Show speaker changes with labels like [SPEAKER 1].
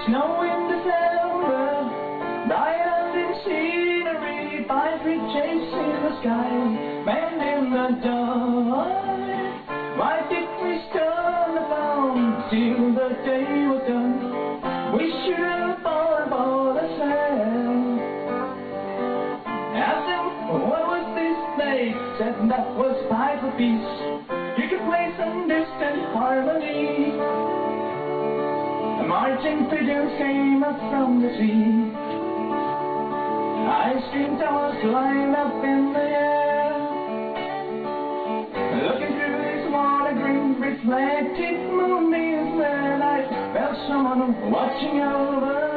[SPEAKER 1] Snow in December, bright-eyed scenery, pine-tree chasing the sky, man in the dark. Why did we stand around till the day was done? We should have fallen for the sand. Asked him, what was this they said that was fight for peace. You could play some distant harmony. The marching pigeons came up from the sea. Ice cream towers lined up in the air. Looking through this water green reflected moonbeams, where I felt someone watching over